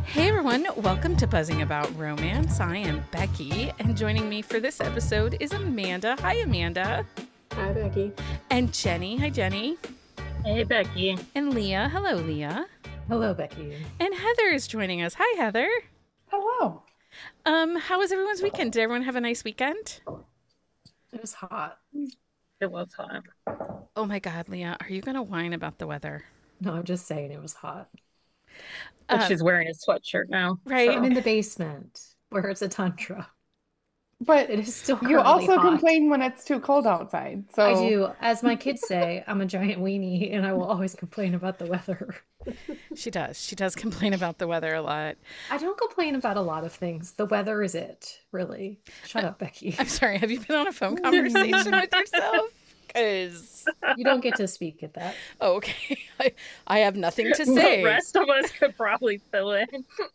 Hey everyone, welcome to Buzzing About Romance. I am Becky, and joining me for this episode is Amanda. Hi, Amanda. Hi, Becky. And Jenny. Hi, Jenny. Hey, Becky. And Leah. Hello, Leah. Hello, Becky. And Heather is joining us. Hi, Heather. Hello. How was everyone's weekend? Did everyone have a nice weekend? It was hot. It was hot. Oh my God, Leah, are you going to whine about the weather? No, I'm just saying it was hot. But she's wearing a sweatshirt now. Right. I'm in the basement where it's a tundra. But It is still you also hot. complain when it's too cold outside. So I do. As my kids say, I'm a giant weenie and I will always complain about the weather. She does. She does complain about the weather a lot. I don't complain about a lot of things. The weather is it, really. Shut up, Becky. I'm sorry. Have you been on a phone conversation with yourself? Because You don't get to speak at that. okay, I have nothing to say. The rest of us could probably fill in.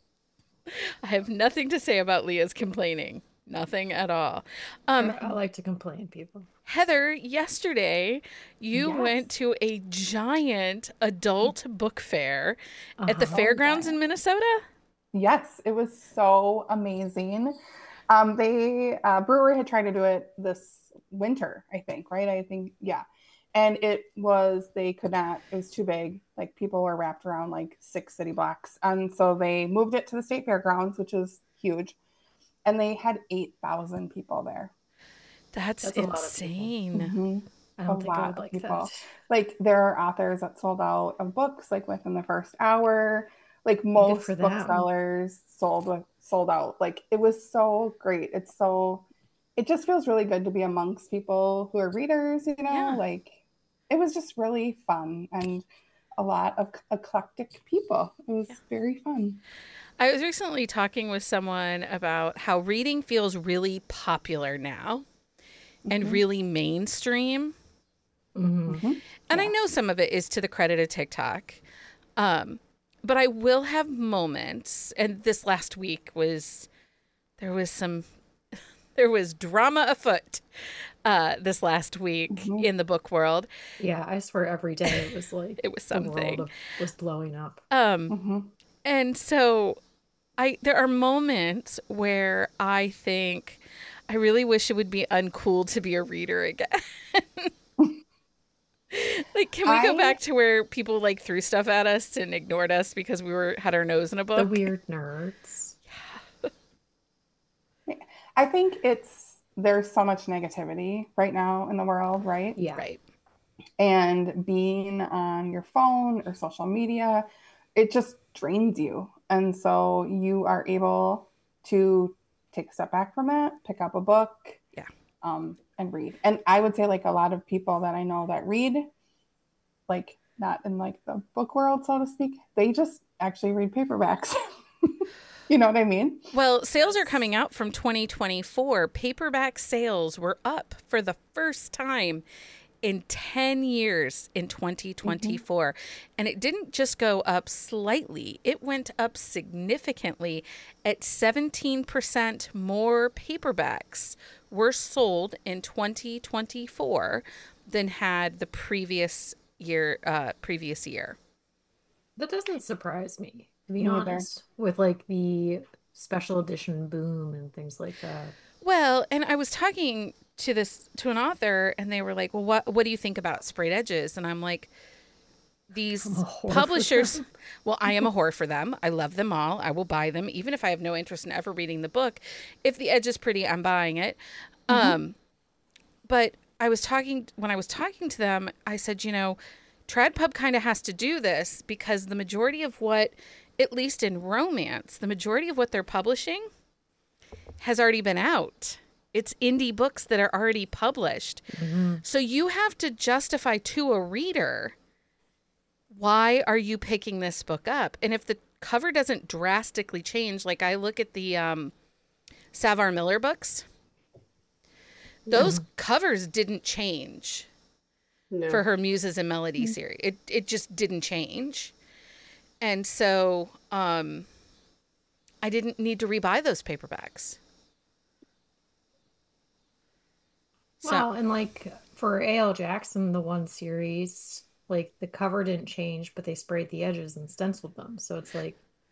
I have nothing to say about Leah's complaining. Nothing at all. I like to complain, people. Heather, yesterday you Yes. went to a giant adult book fair at the Uh-huh. fairgrounds in Minnesota. yes, it was so amazing. They brewery had tried to do it this winter, I think, right? I think, yeah. And they could not, it was too big. Like people were wrapped around like 6 city blocks. And so they moved it to the state fairgrounds, which is huge. And they had 8,000 people there. That's That's a lot of people. insane. Mm-hmm. I don't A think I lot would of like people. that. Like there are authors that sold out of books like within the first hour. Like most for them. booksellers sold out. Like it was so great. It just feels really good to be amongst people who are readers, you know? Yeah. Like it was just really fun and a lot of eclectic people. It was very fun. I was recently talking with someone about how reading feels really popular now and really mainstream. Mhm. And I know some of it is to the credit of TikTok. But I will have moments, and this last week there was drama afoot this last week in the book world. Yeah, I swear every day it was like It was the world something. was blowing up. And so there are moments where I think I really wish it would be uncool to be a reader again. Like, can we go back to where people like threw stuff at us and ignored us because we had our nose in a book? The weird nerds. I think there's so much negativity right now in the world, right? Yeah. Right. And being on your phone or social media, it just drains you. And so you are able to take a step back from it, pick up a book, Yeah. and read. And I would say like a lot of people that I know that read, like not in like the book world, so to speak, they just actually read paperbacks. You know what I mean? Well, sales are coming out from 2024. Paperback sales were up for the first time in 10 years in 2024. And it didn't just go up slightly, it went up significantly. At 17% more paperbacks were sold in 2024 than had the previous year. That doesn't surprise me, to be Me neither. honest, with like the special edition boom and things like that. Well, and I was talking to an author, and they were like, "Well, what do you think about sprayed edges?" And I'm like, "These I'm a whore for publishers." them. Well, I am a whore for them. I love them all. I will buy them, even if I have no interest in ever reading the book. If the edge is pretty, I'm buying it. But when I was talking to them, I said, TradPub kind of has to do this because the majority of what, at least in romance, the majority of what they're publishing has already been out. It's indie books that are already published. So you have to justify to a reader, why are you picking this book up? And if the cover doesn't drastically change, like I look at the Savar Miller books, those covers didn't change No. for her Muses and Melody series. It just didn't change. And so I didn't need to rebuy those paperbacks. Well, and like for A.L. Jackson, the one series, like the cover didn't change, but they sprayed the edges and stenciled them. So it's like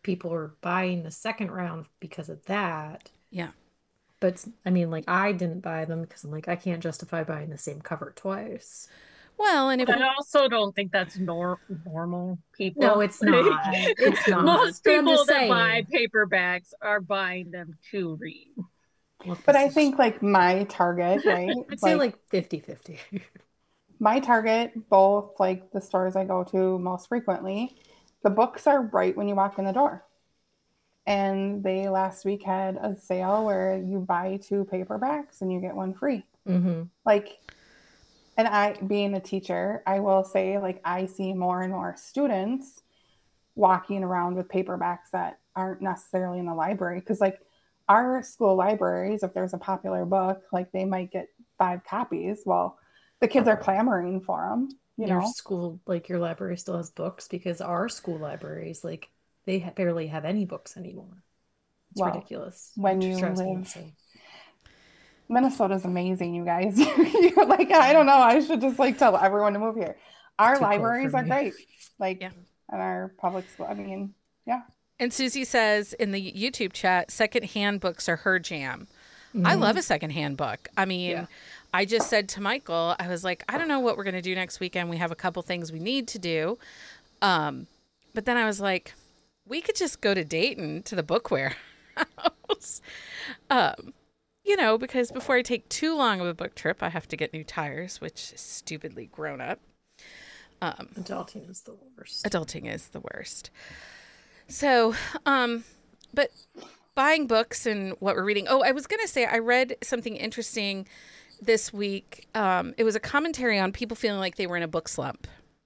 people are buying the second round because of that. Yeah. But I mean, like, I didn't buy them because I'm like, I can't justify buying the same cover twice. Well, and if I also don't think that's normal people. No, it's not. It's not. Most But I'm people just that buy saying. paperbacks are buying them to read. Well, But this I is- think like my target, right? I'd say like 50-50. My target, both like the stores I go to most frequently, the books are right when you walk in the door. And they last week had a sale where you buy 2 paperbacks and you get 1 free. Mm-hmm. Like, and I, being a teacher, I will say, like, I see more and more students walking around with paperbacks that aren't necessarily in the library. Because, like, our school libraries, if there's a popular book, like, they might get 5 copies. Well, the kids are clamoring for them, you Your know? school, like your library still has books because our school libraries, like, they barely have any books anymore. It's Well, ridiculous. when It you drives me live, insane. Minnesota's amazing, you guys. You're like, I don't know. I should just like tell everyone to move here. Our Too cold libraries for are me. great. Like, Yeah. and our public school. I mean, yeah. And Susie says in the YouTube chat, secondhand books are her jam. I love a secondhand book. I mean, Yeah. I just said to Michael, I was like, I don't know what we're going to do next weekend. We have a couple things we need to do. But then I was like, we could just go to Dayton to the book warehouse. You know, because before I take too long of a book trip, I have to get new tires, which is stupidly grown up. Adulting is the worst. Adulting is the worst. So, but buying books and what we're reading. Oh, I was going to say, I read something interesting this week. It was a commentary on people feeling like they were in a book slump.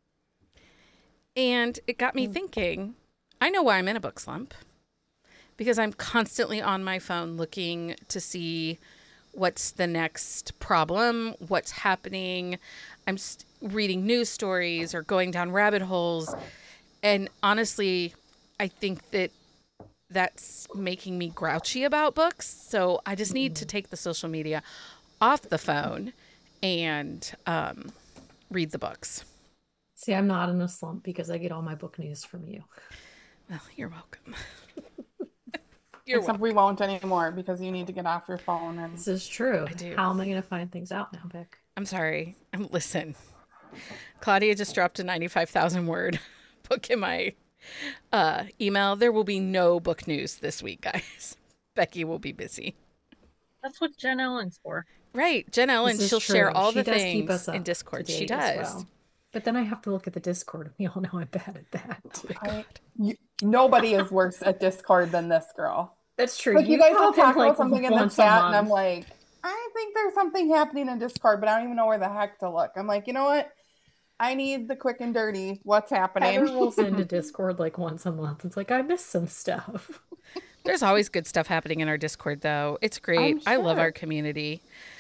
And it got me thinking, I know why I'm in a book slump. Because I'm constantly on my phone looking to see what's the next problem, what's happening. I'm reading news stories or going down rabbit holes. And honestly, I think that that's making me grouchy about books. So I just need to take the social media off the phone and read the books. See, I'm not in a slump because I get all my book news from you. Well, you're welcome. You're Except we won't anymore because you need to get off your phone. And This is true. I do. How am I going to find things out now, Beck? I'm sorry. Listen, Claudia just dropped a 95,000 word book in my email. There will be no book news this week, guys. Becky will be busy. That's what Jen Ellen's for. Right. Jen Ellen, This is she'll share true. all She the does keep things us up in to Discord. She date as does. well. But then I have to look at the Discord, and we all know I'm bad at that. nobody is worse at Discord than this girl. That's true. Like, you guys will pop in, talk like, about something in the once a chat, and I'm month. like, I think there's something happening in Discord, but I don't even know where the heck to look. I'm like, you know what? I need the quick and dirty. What's happening? Heather rolls into Discord like once a month. It's like, I missed some stuff. There's always good stuff happening in our Discord, though. It's great. I love sure. our community.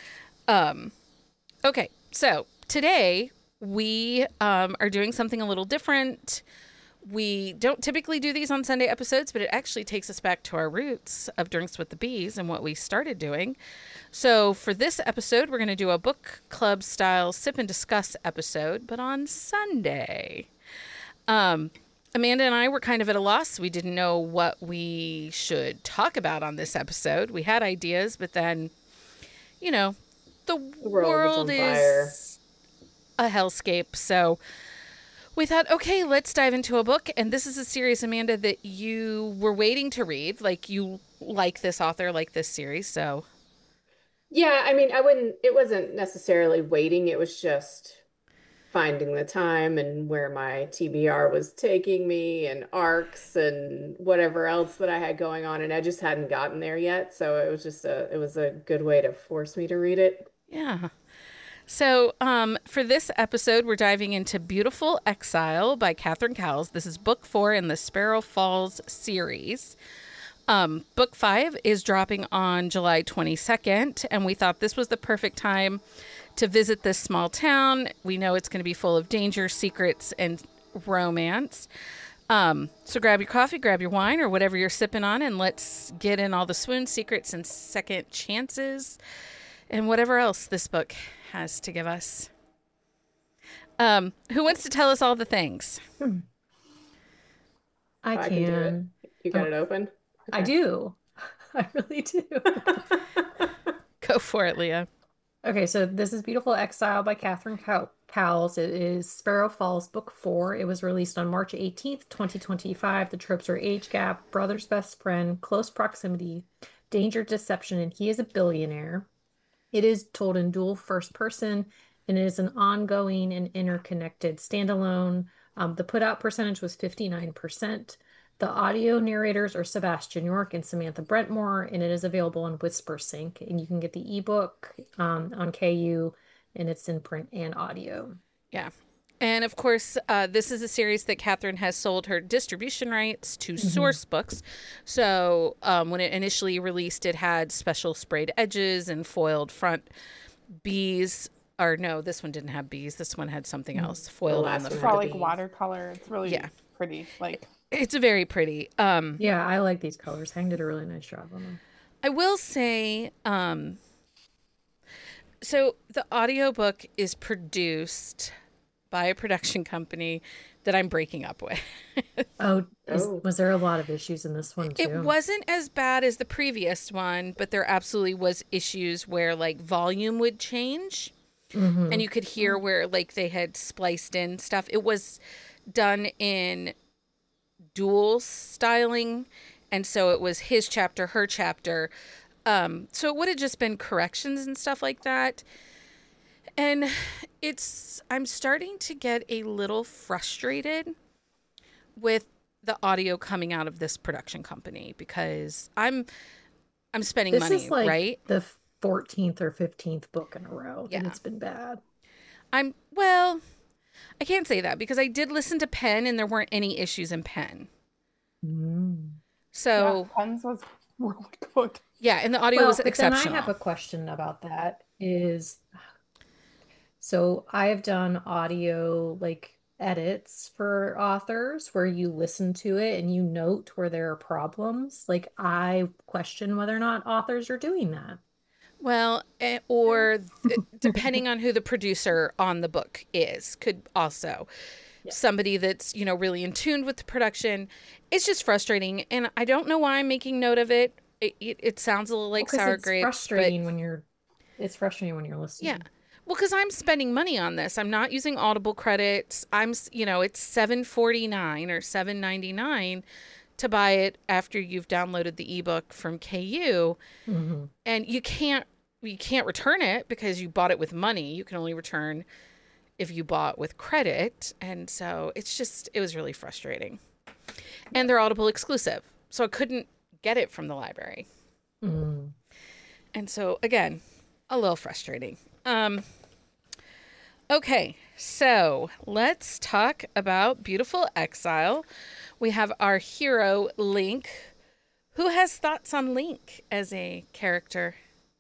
Okay, so today we are doing something a little different. We don't typically do these on Sunday episodes, but it actually takes us back to our roots of Drinks with the Bees and what we started doing. So for this episode, we're going to do a book club style sip and discuss episode, but on Sunday. Amanda and I were kind of at a loss. We didn't know what we should talk about on this episode. We had ideas, but then, you know, the world is a hellscape. So we thought, okay, let's dive into a book. And this is a series, Amanda, that you were waiting to read. Like, you like this author, like this series. So Yeah, I mean, it wasn't necessarily waiting, it was just finding the time and where my TBR was taking me and arcs and whatever else that I had going on, and I just hadn't gotten there yet. So it was just it was a good way to force me to read it. yeah. So for this episode, we're diving into Beautiful Exile by Catherine Cowles. This is book 4 in the Sparrow Falls series. Book 5 is dropping on July 22nd, and we thought this was the perfect time to visit this small town. We know it's going to be full of danger, secrets, and romance. So grab your coffee, grab your wine, or whatever you're sipping on, and let's get in all the swoon secrets and second chances and whatever else this book has to give us. Who wants to tell us all the things? I I can do it. can. You got it open? I do. I really do. Go for it, Leah. Okay, so this is Beautiful Exile by Catherine Cowles. It is Sparrow Falls Book 4. It was released on March 18th, 2025. The tropes are age gap, brother's best friend, close proximity, danger, deception, and he is a billionaire. It is told in dual first person, and it is an ongoing and interconnected standalone. The put out percentage was 59%. The audio narrators are Sebastian York and Samantha Brentmore, and it is available on WhisperSync. And you can get the ebook on KU, and it's in print and audio. Yeah. And of course, this is a series that Catherine has sold her distribution rights to Source Books. So when it initially released, it had special sprayed edges and foiled front bees. Or no, this one didn't have bees. This one had something else foiled on the It's front. all like watercolor. It's really pretty. Like It's very pretty. Yeah, I like these colors. Hank did a really nice job on them. I will say, so the audiobook is produced by a production company that I'm breaking up with. Was there a lot of issues in this one too? It wasn't as bad as the previous one, but there absolutely was issues where like volume would change. And you could hear where like they had spliced in stuff. It was done in dual styling, and so it was his chapter, her chapter. So it would have just been corrections and stuff like that. And I'm starting to get a little frustrated with the audio coming out of this production company because I'm spending money, This is like right? the 14th or 15th book in a row that Yeah. it's been bad. Well, I can't say that because I did listen to Penn and there weren't any issues in Penn. So Pens was really good. yeah, and the audio was but exceptional. then I have a question about that so I have done audio like edits for authors where you listen to it and you note where there are problems. Like I question whether or not authors are doing that. Well, or depending on who the producer on the book is, could also somebody that's, really in tune with the production. It's just frustrating. And I don't know why I'm making note of it. It sounds a little like sour grapes. It's frustrating when you're listening. Yeah. Well, because I'm spending money on this. I'm not using Audible credits. It's $7.49 or $7.99 to buy it after you've downloaded the ebook from KU. And you can't return it because you bought it with money. You can only return if you bought with credit. And so it was really frustrating. And they're Audible exclusive. So I couldn't get it from the library. And so again, a little frustrating. Okay, so let's talk about Beautiful Exile. We have our hero, Link. Who has thoughts on Link as a character?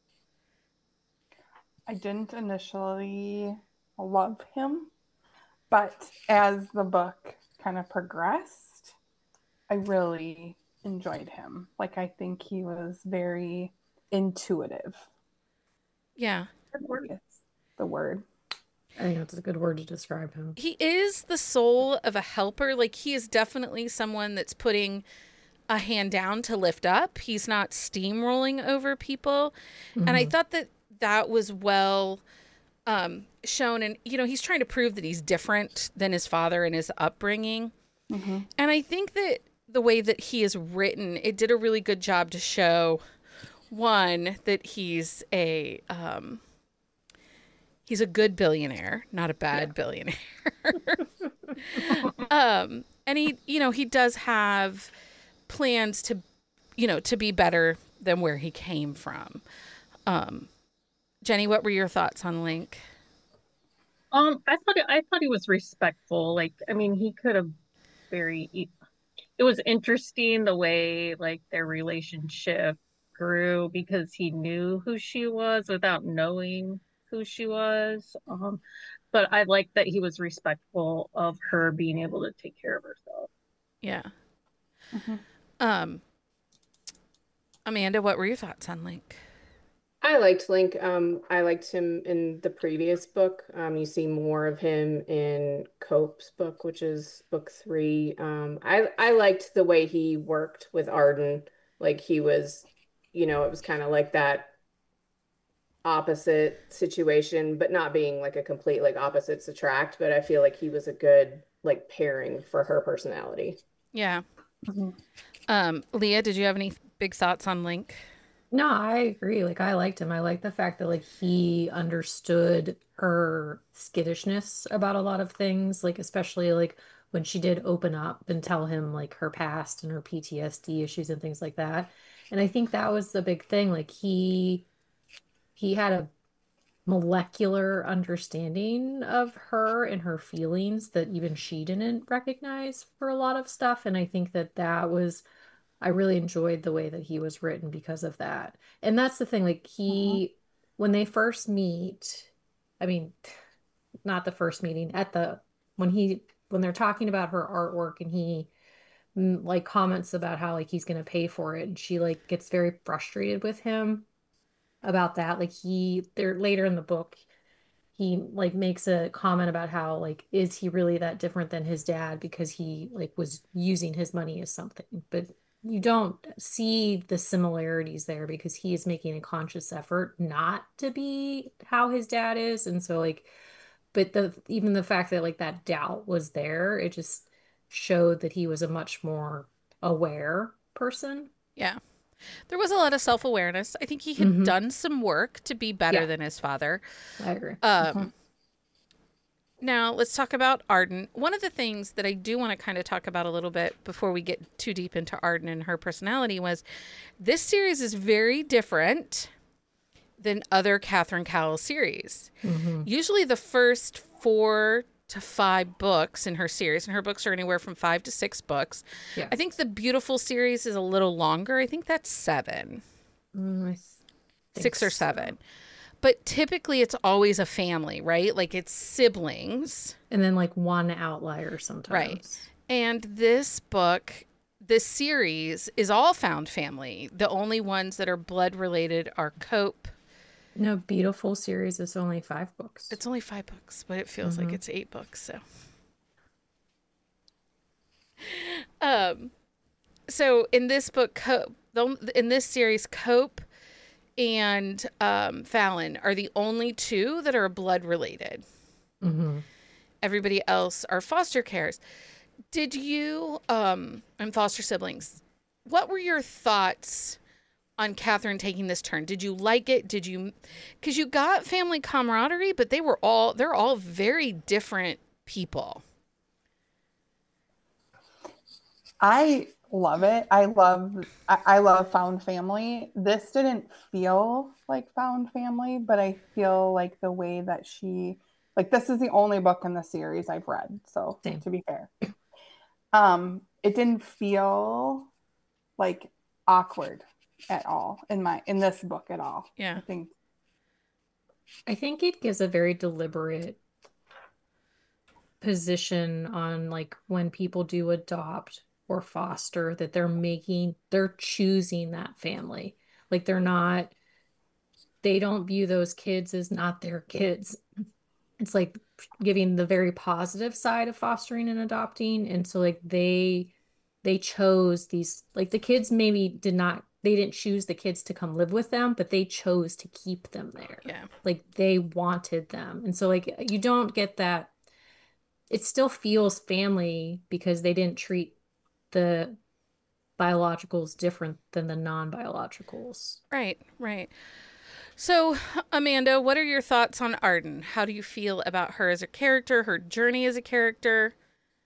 I didn't initially love him, but as the book kind of progressed, I really enjoyed him. Like, I think he was very intuitive. Yeah. It's the word. I think that's a good word to describe him. He is the soul of a helper. Like, he is definitely someone that's putting a hand down to lift up. He's not steamrolling over people. And I thought that was well shown. And, he's trying to prove that he's different than his father and his upbringing. And I think that the way that he is written, it did a really good job to show, one, that he's a good billionaire, not a bad billionaire. And he does have plans to, to be better than where he came from. Jenny, what were your thoughts on Link? I thought he was respectful. Like, I mean, he could have it was interesting the way like their relationship grew because he knew who she was without knowing who she was. But I like that he was respectful of her being able to take care of herself. Yeah. Amanda, what were your thoughts on Link? I liked Link. I liked him in the previous book. You see more of him in Cope's book, which is book three. I liked the way he worked with Arden. Like he was, it was kind of like that opposite situation, but not being like a complete like opposites attract. But I feel like he was a good like pairing for her personality. Yeah. Mhm. Leah, did you have any big thoughts on Link? No, I agree. Like I liked him. I like the fact that like he understood her skittishness about a lot of things, like especially like when she did open up and tell him like her past and her PTSD issues and things like that. And I think that was the big thing. Like he had a molecular understanding of her and her feelings that even she didn't recognize for a lot of stuff. And I think that that was I really enjoyed the way that he was written because of that. And that's the thing, like Mhm. when they first meet, I mean, not the first meeting, when when they're talking about her artwork and he like comments about how like he's going to pay for it and she like gets very frustrated with him about that. Like they're later in the book, he like makes a comment about how like is he really that different than his dad because he like was using his money as something, but you don't see the similarities there because he is making a conscious effort not to be how his dad is. And so like but the even the fact that like that doubt was there, it just showed that he was a much more aware person. Yeah. There was a lot of self-awareness. I think he had Hmm. done some work to be better Yeah, than his father. I agree. Mhm. Um, Now, let's talk about Arden. One of the things that I do want to kind of talk about a little bit before we get too deep into Arden and her personality was this series is very different than other Catherine Cowell series. Hmm. Usually, the first 4 to 5 books in her series, and her books are anywhere from 5 to 6 books. Yeah. I think the Beautiful series is a little longer. I think that's 7, I think 6 or 7. so. But typically, it's always a family, right? Like it's siblings. And then like one outlier Right. sometimes. And this series is all found family. The only ones that are blood related are Cope. No, Beautiful series is only 5 books. It's only 5 books, but it feels like Hmm. it's 8 books. Um, so in this book, in this series, Cope and Fallon are the only two that are blood related. Hmm. Everybody else are foster cares. Did you and foster siblings? What were your thoughts on Catherine taking this turn? Did you like it? Did you, because you got family camaraderie, but they're all very different people. I love it. I love found family. This didn't feel like found family, but I feel like the way that like this is the only book in the series I've read, so Same. to be fair. It didn't feel like awkward at all in this book at all. Yeah. I think I think it gives a very deliberate position on like when people do adopt or foster that they're choosing that family. Like they don't view those kids as not their kids. It's like giving the very positive side of fostering and adopting. And so like they chose these like the kids maybe they didn't choose the kids to come live with them, but they chose to keep them there. Yeah. Like they wanted them. And so like you don't get that. It still feels family because they didn't treat the biologicals different than the non-biologicals. Right. Right. So, Amanda, what are your thoughts on Arden? How do you feel about her as a character, her journey as a character?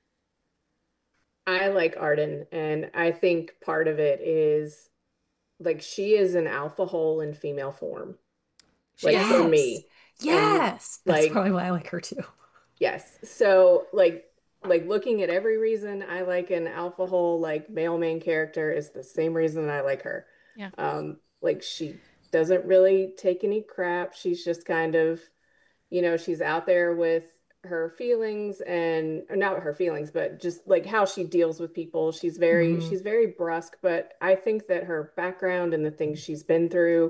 I like Arden, and I think part of it is like she is an alpha hole in female form, She like is. for Yes. me. And Yes. That's like, probably why I like her too. yes. So like looking at every reason I like an alpha hole like male main character is the same reason I like her. Yeah. Like she doesn't really take any crap. She's just kind of, she's out there with her feelings and or not her feelings, but just like how she deals with people. She's very Hmm. she's very brusque, but I think that her background and the things she's been through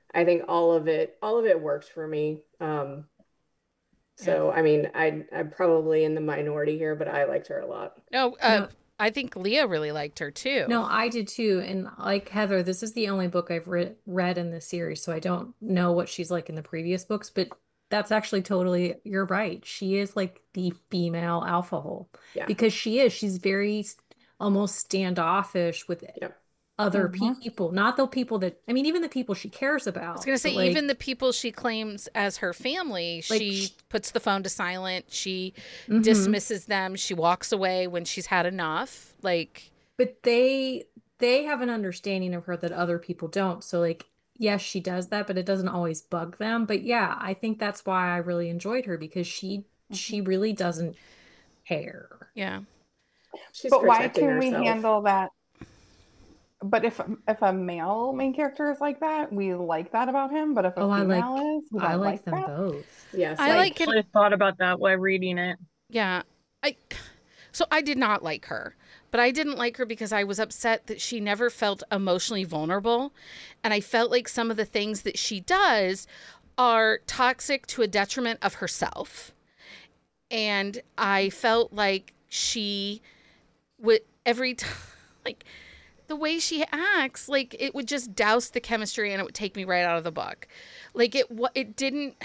I think all of it works for me. So I mean, I'm probably in the minority here, but I liked her a lot. No, No, I think Leah really liked her too. no, I did too. And like Heather, this is the only book I've read in this series, so I don't know what she's like in the previous books, but that's actually totally, you're right. She is like the female alpha hole Yeah. because she's very almost standoffish with Yep. other Mhm. people, not the people that, I mean, even the people she cares I about. was going to say, but, like, even the people she claims as her family, Like, she puts the phone to silent. She mhm. dismisses them. She walks away when she's had enough. Like, But they have an understanding of her that other people don't. So like, yes, she does that, but it doesn't always bug them. But yeah, I think that's why I really enjoyed her because she really doesn't care. yeah. She's But why protecting can we herself. handle that? But if a male main character is like that, we like that about him. But if a Oh, female is, we I don't like like them that. both. Yes. I like it. I thought about that while reading it. Yeah. So I did not like her, but I didn't like her because I was upset that she never felt emotionally vulnerable. And I felt like some of the things that she does are toxic to a detriment of herself. And I felt like she would every time, like the way she acts, like it would just douse the chemistry and it would take me right out of the book. Like it didn't.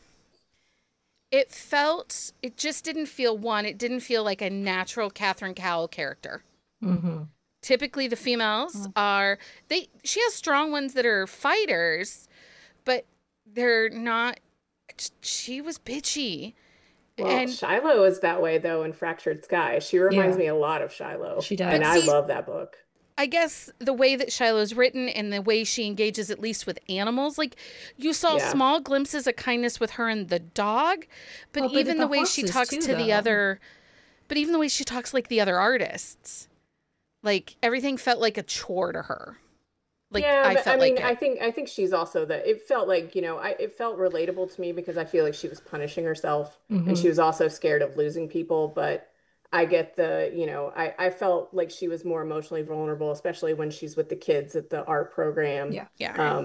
It just didn't feel it didn't feel like a natural Catherine Cowell character. Mm-hmm. Typically the females she has strong ones that are fighters, but they're not, she was bitchy. Well, And Shiloh is that way though in Fractured Sky. She reminds me a lot of Shiloh. She does. And But I see- love that book. I guess the way that Shiloh's written and the way she engages at least with animals, like you saw Yeah. small glimpses of kindness with her and the dog, but Oh, but even the the way she horses talks too, to the though. other, but even the way she talks like the other artists, like everything felt like a chore to her. Like Yeah, I but felt I mean, like it. I think she's also that it felt like, it felt relatable to me because I feel like she was punishing herself and she was also scared of losing people, but I get I felt like she was more emotionally vulnerable, especially when she's with the kids at the art program. Yeah. Yeah.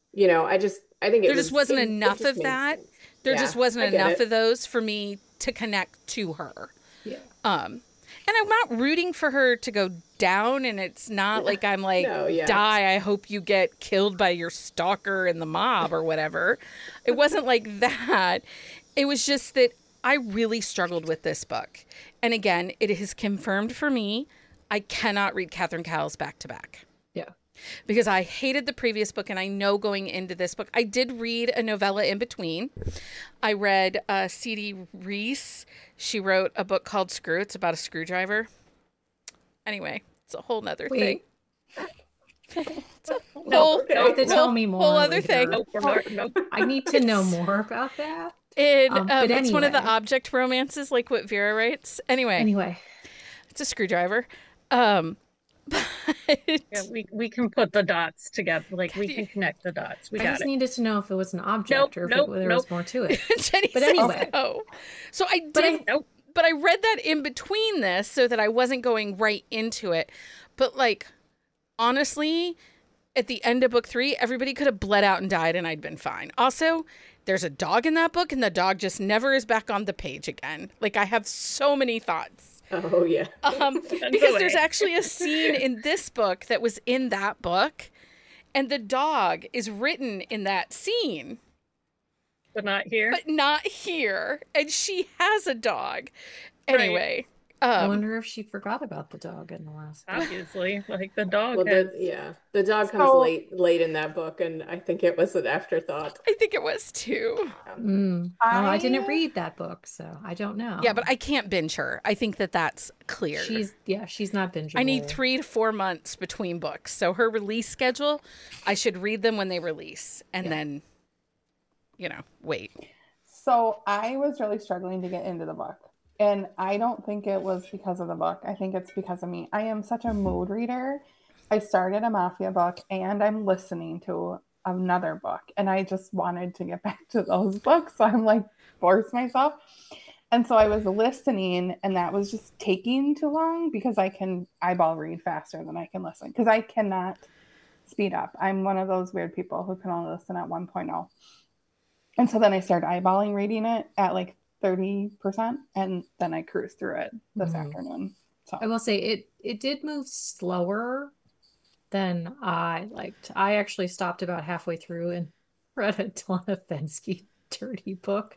I think There just wasn't enough just of made that. sense. There Yeah, just wasn't I get enough it. of those for me to connect to her. Yeah. And I'm not rooting for her to go down, and it's not like I'm like, No, yeah. die, I hope you get killed by your stalker in the mob or whatever. It wasn't like that. It was just that I really struggled with this book. And again, it has confirmed for me, I cannot read Catherine Cowell's back to back. Yeah. Because I hated the previous book, and I know going into this book, I did read a novella in between. I read C.D. Reese. She wrote a book called Screw. It's about a screwdriver. Anyway, it's a whole nother thing. It's a whole, okay. You have to tell me more whole other later. thing. Nope, we're not. Nope. I need to know more about that. And But it's one of the anyway. object romances, like what Vera writes. Anyway, it's a screwdriver. But Yeah, we can put the dots together. Like we can connect the dots. We I got just it. needed to know if it was an object Nope, or if nope, there was more to it. Jenny But says anyway. no. So I But did, Nope. but I read that in between this so that I wasn't going right into it. But like, honestly, at the end of book 3, everybody could have bled out and died and I'd been fine. Also, there's a dog in that book and the dog just never is back on the page again. Like, I have so many thoughts. Oh yeah. Because there's away. actually a scene in this book that was in that book, and the dog is written in that scene, But not here. but not here. And she has a dog. Right. Anyway, I wonder if she forgot about the dog in the last book. Obviously, like the dog Well, has. the dog comes So- late in that book, and I think it was an afterthought. I think it was too. I didn't I- read that book, so I don't know. Yeah, but I can't binge her. I think that that's clear. she's not bingeable. I need 3 to 4 months between books. So her release schedule, I should read them when they release and then, wait. So I was really struggling to get into the book. And I don't think it was because of the book. I think it's because of me. I am such a mood reader. I started a mafia book and I'm listening to another book. And I just wanted to get back to those books. So I'm like, force myself. And so I was listening and that was just taking too long because I can eyeball read faster than I can listen. Because I cannot speed up. I'm one of those weird people who can only listen at 1.0. And so then I started eyeballing reading it at like 30%, and then I cruised through it this afternoon. So I will say it did move slower than I liked. I actually stopped about halfway through and read a Donna Fensky dirty book.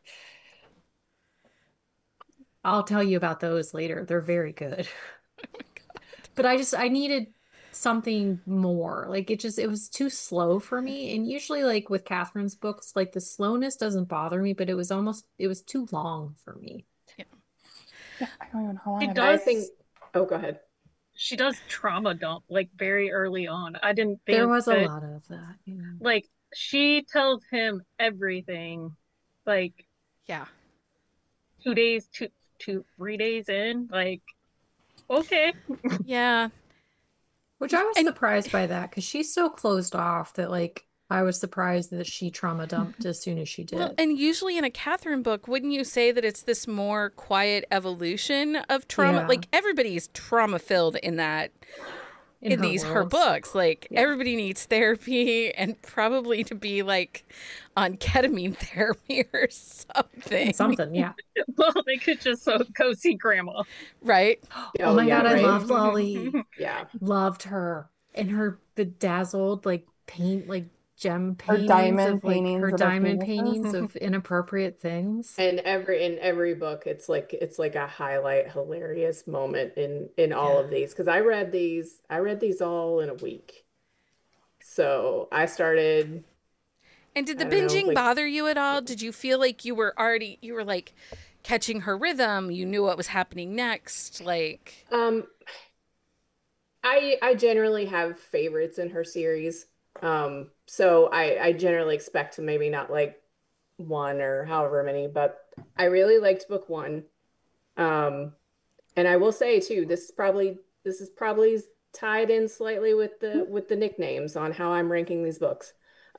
I'll tell you about those later. They're very good. Oh my God. But I needed something more. Like it was too slow for me. And usually like with Catherine's books, like the slowness doesn't bother me, but it was too long for me. Yeah. yeah, I don't even know how long She it does. I think, oh, go ahead. She does trauma dump like very early on. I didn't There think was a that lot of that. Yeah. like she tells him everything like Yeah. 2 days, 3 days in. Like, okay. Yeah. Which I was surprised by that because she's so closed off that like I was surprised that she trauma dumped as soon as she did. Well, and usually in a Catherine book, wouldn't you say that it's this more quiet evolution of trauma? Yeah. Like everybody's trauma filled in that in her these her worlds. books. Like Yeah. everybody needs therapy and probably to be like on ketamine therapy or something. Something, yeah. Well, they could just go see grandma. Right? Oh my yeah, God, I right? loved Lolly. Yeah. Loved her. And her bedazzled like paint, like gem Her paintings diamond of like paintings her of her diamond penises. paintings of inappropriate things. And in every book, it's like a highlight, hilarious moment in all of these. Because I read these all in a week. So I started. And did the I don't know, binging like- bother you at all? Did you feel like you were like catching her rhythm? You knew what was happening next? Like, I generally have favorites in her series. So I generally expect to maybe not like one or however many, but I really liked book one. And I will say too, this is probably tied in slightly with the nicknames on how I'm ranking these books.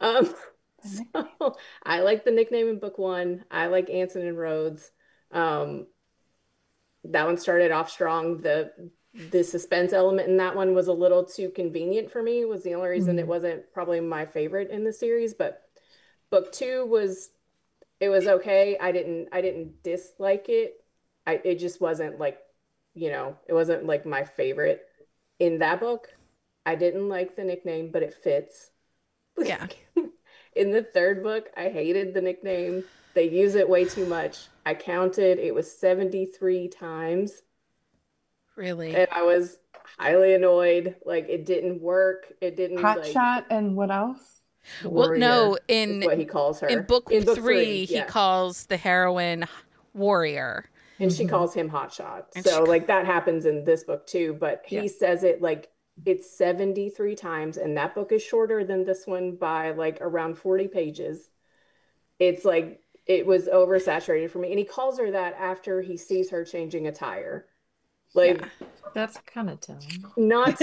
So I like the nickname in book one. I like Anson and Rhodes. That one started off strong. The suspense element in that one was a little too convenient for me, was the only reason it wasn't probably my favorite in the series. But book two was okay. I didn't dislike it. It just wasn't like, it wasn't like my favorite in that book. I didn't like the nickname, but it fits. yeah. In the third book, I hated the nickname. They use it way too much. I counted, it was 73 times. Really? And I was highly annoyed. Like it didn't work. It didn't Hot like shot and what else? Well, no, warrior is what he calls her. in book three, he yeah. calls the heroine warrior. And she calls him Hotshot. And So she- like that happens in this book too, but he Yeah. says it like it's 73 times, and that book is shorter than this one by like around 40 pages. It's like it was oversaturated for me. And he calls her that after he sees her changing a tire. Like Yeah. That's kind of dumb. not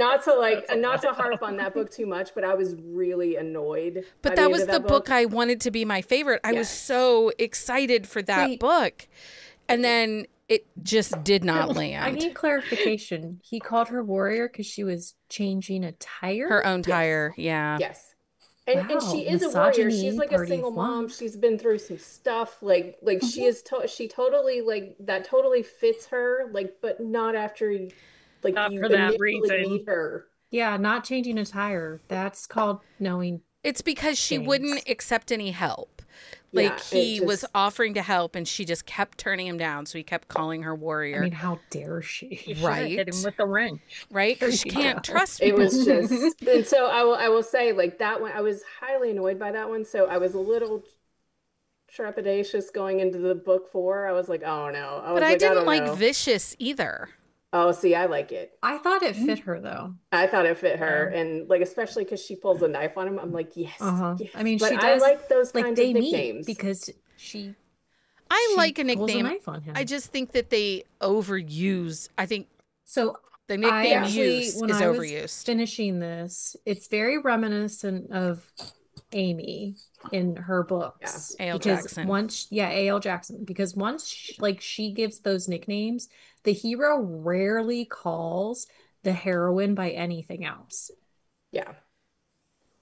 to harp on that book too much, but I was really annoyed. But by that end was of the that book I wanted to be my favorite. I was Yes. so excited for that Wait. book. And then it just did not I land. need clarification. He called her warrior because she was changing a tire? Her own tire. Yeah. Yes. And Wow, she is a warrior. misogyny, She's like a party single mom. flunk. She's been through some stuff. Like she is she totally like that totally fits her. Like, but not after like Not you for that initially reason. meet her. Yeah, not changing a tire. That's called knowing. It's because she Things. wouldn't accept any help. Like Yeah, he it was just- offering to help and she just kept turning him down. So he kept calling her warrior. I mean, how dare You she? should have Right. hit him with a wrench. right? Because you There you can't go. trust It people. was just and so I will say like that one I was highly annoyed by that one. So I was a little trepidatious going into the book four. I was like, oh no. But I didn't don't like know. Vicious either. Oh, see, I like it. I thought it fit her though. I thought it fit her, and like especially because she pulls a knife on him. I'm like, yes, Uh-huh. yes. I mean, but she I does. like those Like kinds they of meet nicknames because she I like a pulls nickname. knife on him. I just think that they overuse. I think So the I nickname actually, use when is I was overused. finishing this, it's very reminiscent of Amy in her books. A.L. Because Jackson. once, yeah, A.L. Jackson. Because once, she gives those nicknames, the hero rarely calls the heroine by anything else. Yeah,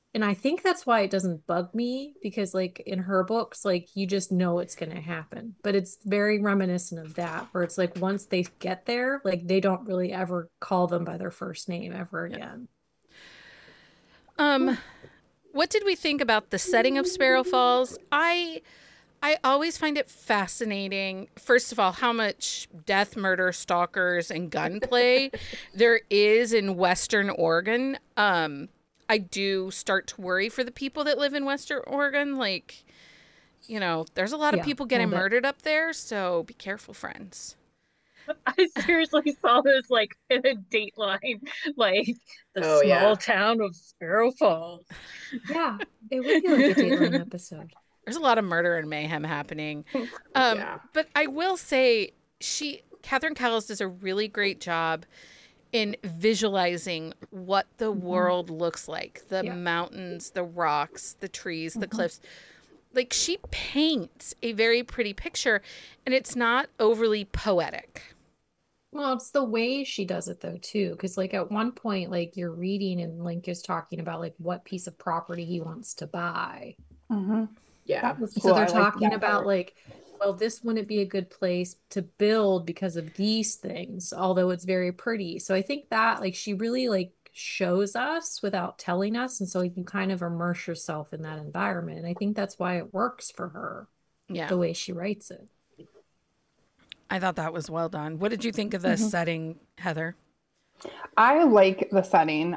And I think that's why it doesn't bug me because like in her books, like you just know it's going to happen. But it's very reminiscent of that, where it's like once they get there, like they don't really ever call them by their first name ever again. What did we think about the setting of Sparrow Falls? I always find it fascinating, first of all, how much death, murder, stalkers, and gunplay there is in Western Oregon. I do start to worry for the people that live in Western Oregon. Like, you know, there's a lot of Yeah, people getting well, that- murdered up there, so be careful, friends. I seriously saw this like in a Dateline, like the Oh, yeah. small town of Sparrow Falls. Yeah, it would be like a Dateline episode. There's a lot of murder and mayhem happening. Yeah. But I will say Catherine Cowles does a really great job in visualizing what the world looks like. The Yeah. mountains, the rocks, the trees, the cliffs. Like she paints a very pretty picture and it's not overly poetic. Well, it's the way she does it though too, because like at one point, like you're reading and Link is talking about like what piece of property he wants to buy. Mm-hmm. Yeah. That was So cool. they're I liked talking that about part. like, well, this wouldn't be a good place to build because of these things, although it's very pretty. So I think that like she really like shows us without telling us, and so you can kind of immerse yourself in that environment. And I think that's why it works for her, Yeah. the way she writes it. I thought that was well done. What did you think of the setting, Heather? I like the setting.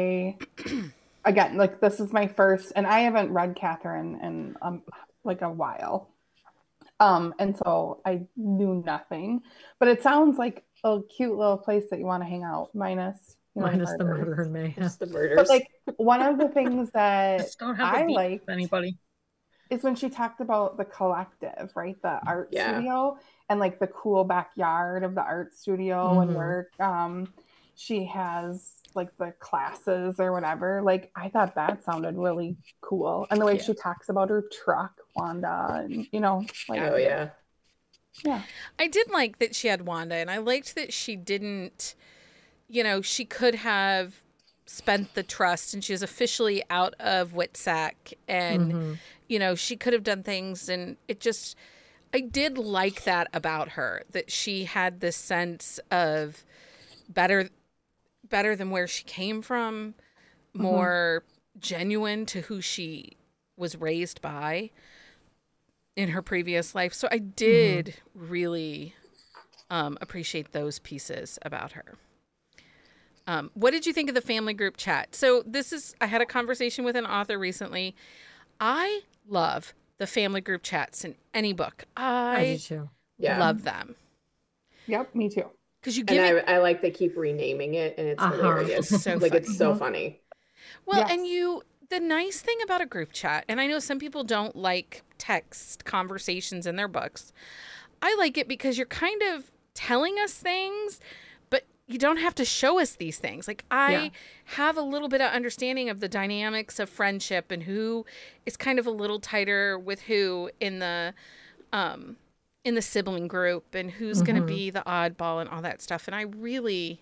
Again, like this is my first, and I haven't read Catherine in like a while. And so I knew nothing, but it sounds like a cute little place that you want to hang out, minus Minus the murders. murder and mayhem. Just the But murders. like one of the things that Just don't have a I beef liked with anybody. is when she talked about the collective, right? The art Yeah. studio and like the cool backyard of the art studio and Mhm. where she has like the classes or whatever. Like I thought that sounded really cool. And the way Yeah. she talks about her truck, Wanda, and like Oh, yeah. yeah. I did like that she had Wanda, and I liked that she didn't, she could have spent the trust and she was officially out of Witsack and, she could have done things. And I did like that about her, that she had this sense of better than where she came from, more genuine to who she was raised by in her previous life. So I did really appreciate those pieces about her. What did you think of the family group chat? So I had a conversation with an author recently. I love the family group chats in any book. I do I too. Yeah. love them. Yep, me too. Because you And give it, I like they keep renaming it, and it's hilarious. So Like funny. it's so funny. well, Yes. and the nice thing about a group chat, and I know some people don't like text conversations in their books. I like it because you're kind of telling us things, but you don't have to show us these things. Like I have a little bit of understanding of the dynamics of friendship and who is kind of a little tighter with who in the sibling group and who's going to be the oddball and all that stuff. And I really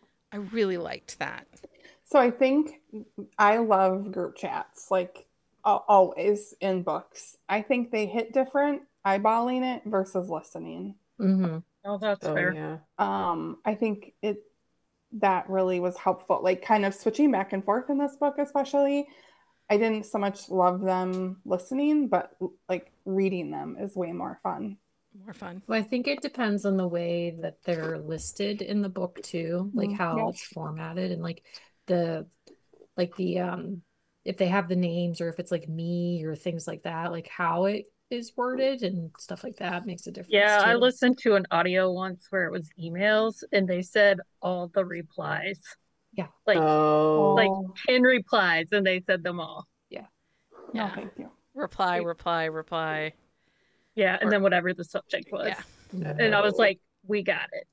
liked that. So I think I love group chats, like always in books. I think they hit different eyeballing it versus listening. Mm-hmm. Oh, that's Oh, fair. yeah. I think that really was helpful, like kind of switching back and forth in this book, especially. I didn't so much love them listening, but like reading them is way more fun. More fun. Well, I think it depends on the way that they're listed in the book too, like how Yeah. it's formatted and like the if they have the names or if it's like me or things like that, like how it is worded and stuff like that makes a difference Yeah, I too. listened to an audio once where it was emails and they said all the replies. Yeah. Like Oh, like 10 replies and they said them all. No, Yeah. thank you. Reply. Yeah, and Or- then whatever the subject was. Yeah. And I was like, we got it.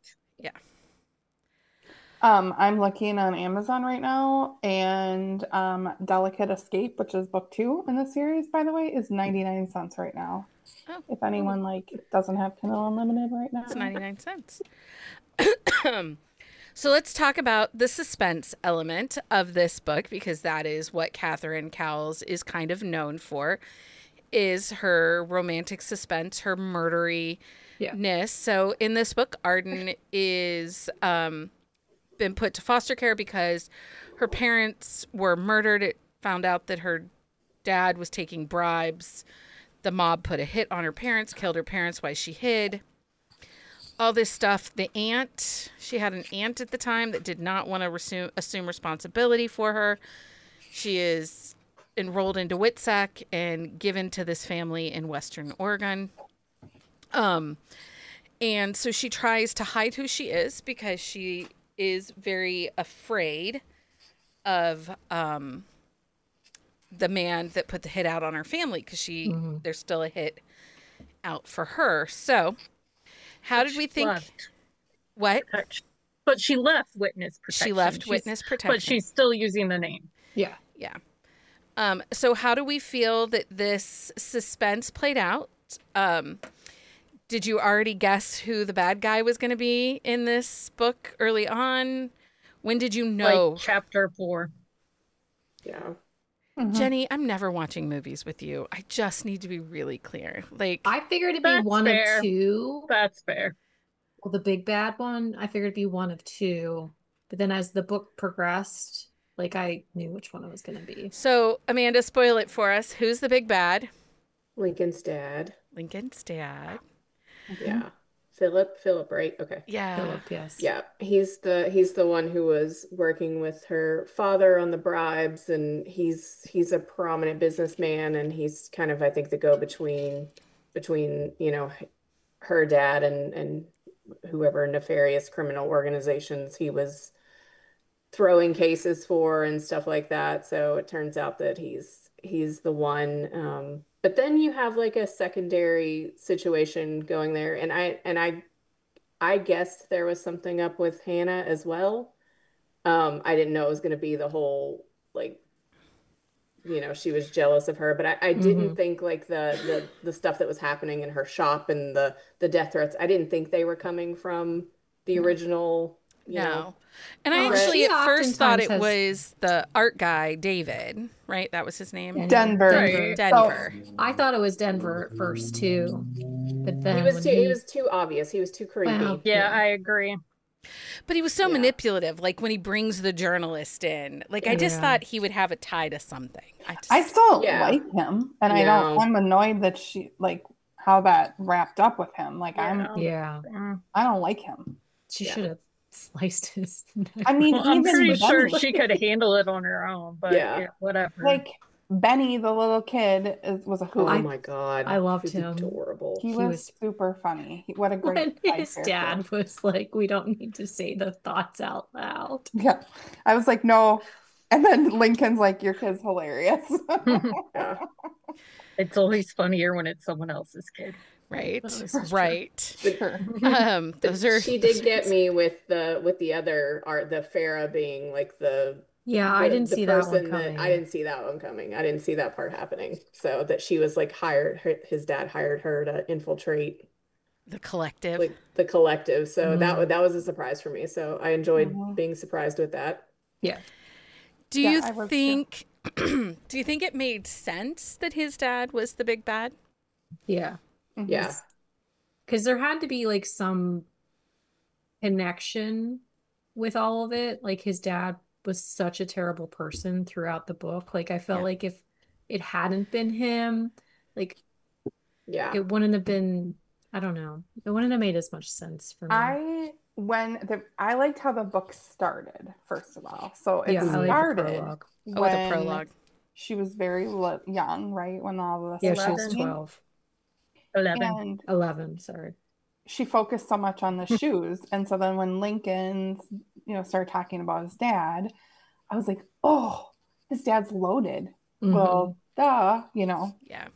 I'm looking on Amazon right now, and Delicate Escape, which is book 2 in the series, by the way, is 99 cents right now. Oh, If anyone doesn't have Kindle Unlimited right now. It's 99 cents. So let's talk about the suspense element of this book, because that is what Catherine Cowles is kind of known for, is her romantic suspense, her murderyness. Yeah. So in this book, Arden is been put to foster care because her parents were murdered. It found out that her dad was taking bribes. The mob put a hit on her parents, killed her parents while she hid. All this stuff. The aunt, she had an aunt at the time that did not want to assume responsibility for her. She is enrolled into WITSEC and given to this family in Western Oregon. And so she tries to hide who she is because she is very afraid of the man that put the hit out on her family, because there's still a hit out for her. So how did we think? What? But she left witness protection. She left witness protection. But she's still using the name. Yeah. Yeah. So how do we feel that this suspense played out? Did you already guess who the bad guy was going to be in this book early on? When did you know? Like chapter 4. Yeah. Jenny, I'm never watching movies with you. I just need to be really clear. Like, I figured it'd be That's one fair. of two. That's fair. Well, the big bad one, I figured it'd be one of two. But then as the book progressed, like I knew which one it was going to be. so Amanda, spoil it for us. Who's the big bad? Lincoln's dad. Lincoln's dad. Yeah. Philip, right? Okay. Yeah. Philip, yes. Yeah, he's the one who was working with her father on the bribes, and he's a prominent businessman, and he's kind of, I think, the go-between between, her dad and whoever nefarious criminal organizations he was throwing cases for and stuff like that. So it turns out that he's the one. But then you have like a secondary situation going there, and I guessed there was something up with Hannah as well. I didn't know it was going to be the whole, like, she was jealous of her, but I didn't think like the stuff that was happening in her shop and the death threats, I didn't think they were coming from the original, No. And I Well, actually she at first thought it oftentimes was the art guy, David, right? That was his name? Denver. Right. Denver. I thought it was Denver at first too. But then he was when too obvious. He was too creepy. Well, Yeah, Yeah. I agree. But he was so Yeah. manipulative, like when he brings the journalist in. Like, I just Yeah. thought he would have a tie to something. I still Yeah. like him, and No. I'm annoyed that she, like, how that wrapped up with him. Like, Yeah. I don't like him. She Yeah. should have sliced his neck. I mean, Well, I'm even pretty sure Benny, she could handle it on her own, but Yeah. whatever. like Benny, the little kid, was a hoot. Oh my God. I loved He was him. adorable. He he was was- super funny. What a great When side his character. dad was like, we don't need to say the thoughts out loud. Yeah, I was like, no. And then Lincoln's like, your kid's hilarious. Yeah. It's always funnier when it's someone else's kid. Right. Oh, this is Right. Sure. Those are. She did get me with the other art, the Farah being like Yeah, I didn't the see that one person coming. I didn't see that one coming. I didn't see that part happening. So that she was like his dad hired her to infiltrate The collective. like the collective. So Mhm. that was a surprise for me. So I enjoyed Mhm. being surprised with that. Yeah. Do Yeah, you I was too. think? Do you think it made sense that his dad was the big bad? Yeah. Mhm. Yeah. Because there had to be like some connection with all of it. Like his dad was such a terrible person throughout the book. Like I felt Yeah. like if it hadn't been him, like Yeah. it wouldn't have been, I don't know. It wouldn't have made as much sense for me. I liked how the book started, first of all. So it Yeah, I like the started prologue. Oh, with a when prologue. she was very young, right? When all of this Yeah, was she was 11. happening. 12. 11. And 11, sorry. she focused so much on the shoes. And so then when Lincoln, started talking about his dad, I was like, oh, his dad's loaded. Mhm. Well, duh, Yeah.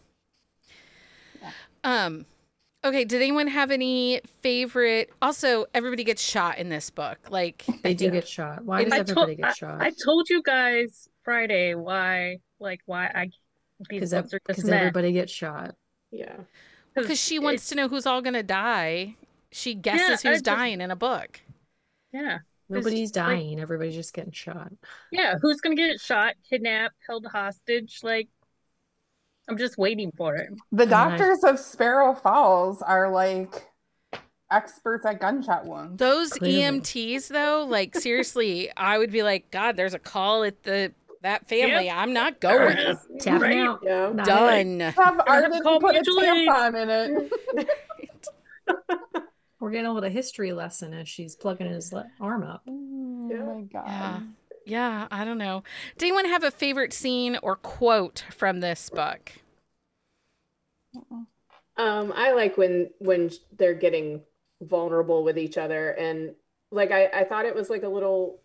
Okay, did anyone have any favorite? Also, everybody gets shot in this book. Like, They do get shot. Why does I everybody told get shot? I told you guys Friday why these books are just Because meh. everybody gets shot. Yeah. because she wants to know who's all gonna die. She guesses I who's just- dying in a book. Yeah. Nobody's like, dying. Everybody's just getting shot. yeah, who's gonna get shot, kidnapped, held hostage? Like, I'm just waiting for it. The And then doctors of Sparrow Falls are like experts at gunshot wounds. Those Clearly. EMTs, though, like, seriously, I would be like, God, there's a call at that family. Yep. I'm not going. Tapping Right. out. Yeah. Not Done. Have Arden call put a mutual aid. tampon in it. We're getting a little history lesson as she's plugging his arm up. Oh Yeah. my God. Yeah. Yeah, I don't know. Do anyone have a favorite scene or quote from this book? I like when they're getting vulnerable with each other, and like I thought it was like a little,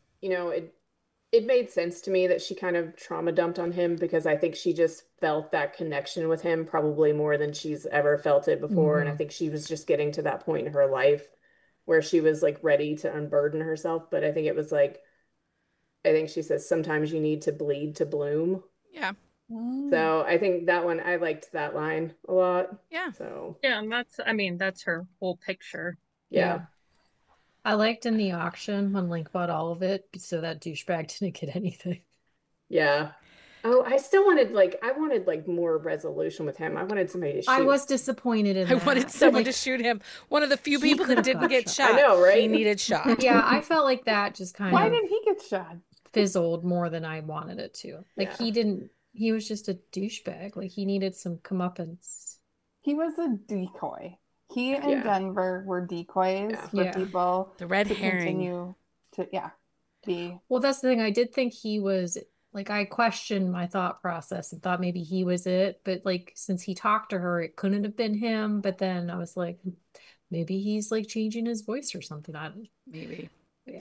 it made sense to me that she kind of trauma dumped on him, because I think she just felt that connection with him probably more than she's ever felt it before. And I think she was just getting to that point in her life where she was like ready to unburden herself. But I think it was like, I think she says sometimes you need to bleed to bloom. Yeah. So I think that one, I liked that line a lot. Yeah. So Yeah, and that's her whole picture. yeah. I liked in the auction when Link bought all of it, so that douchebag didn't get anything. Yeah. Oh, I wanted like more resolution with him. I wanted somebody to shoot. I was disappointed in I that. wanted someone Like, to shoot him. One of the few He people that could've didn't got get shot. shot. I know, right? He needed shot. yeah, I felt like that just kind Why of didn't he get shot? fizzled more than I wanted it to. Like Yeah. he was just a douchebag. Like he needed some comeuppance. He was a decoy. He and Yeah. Denver were decoys Yeah. for Yeah. people The red to herring. continue to, be. Well, that's the thing. I did think he was like, I questioned my thought process and thought maybe he was it, but like since he talked to her, it couldn't have been him. But then I was like, maybe he's like changing his voice or something. I don't know. Maybe. Yeah.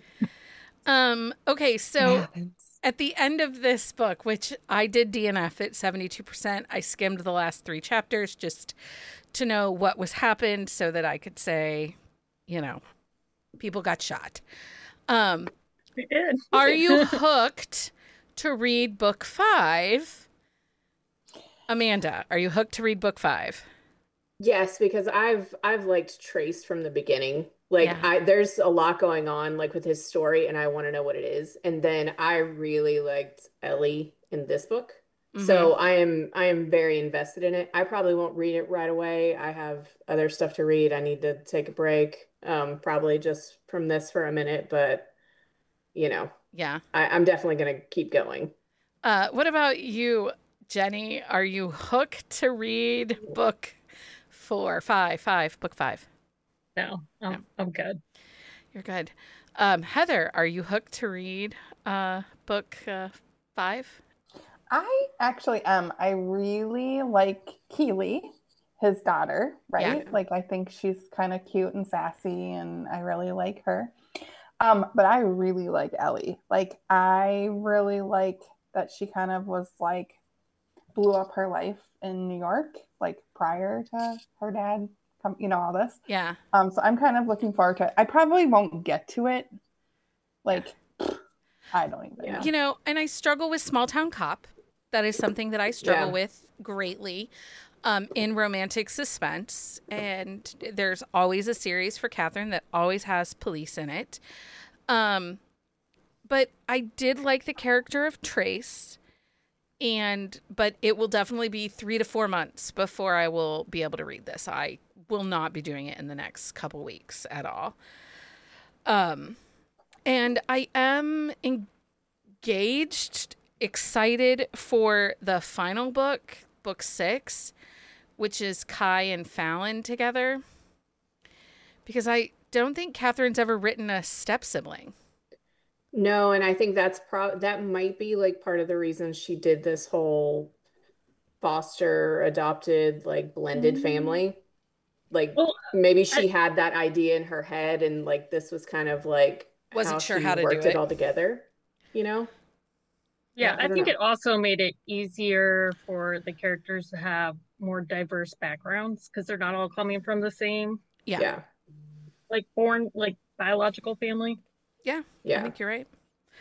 Okay, It so happens. at the end of this book, which I did DNF at 72%, I skimmed the last 3 chapters just to know what was happened so that I could say, people got shot. We did. Are you hooked to read book 5? Amanda, are you hooked to read book 5? Yes, because I've liked Trace from the beginning. Like Yeah. there's a lot going on like with his story, and I want to know what it is. And then I really liked Ellie in this book. So I am very invested in it. I probably won't read it right away. I have other stuff to read. I need to take a break. Probably just from this for a minute, but Yeah. I'm definitely gonna keep going. What about you, Jenny? Are you hooked to read book 4, 5, book 5? No, I'm good. You're good. Heather, are you hooked to read book 5? I actually am. I really like Keely, his daughter, right? Yeah. Like I think she's kind of cute and sassy, and I really like her. But I really like Ellie. Like I really like that she kind of was like blew up her life in New York, like prior to her dad all this. Yeah. So I'm kind of looking forward to it. I probably won't get to it. Like I don't even know. And I struggle with Small Town Cop. That is something that I struggle Yeah. with greatly in romantic suspense. And there's always a series for Catherine that always has police in it. But I did like the character of Trace. But it will definitely be 3 to 4 months before I will be able to read this. I will not be doing it in the next couple weeks at all. And I am engaged, excited for the final book, book 6, which is Kai and Fallon together. Because I don't think Catherine's ever written a step sibling. No, and I think that might be like part of the reason she did this whole foster adopted like blended family. Like Well, maybe she had that idea in her head, and like this was kind of like Wasn't sure she how to do worked it. all together, yeah, Yeah, I I don't think know. it also made it easier for the characters to have more diverse backgrounds because they're not all coming from the same, Yeah. like biological family. I Yeah. think you're right.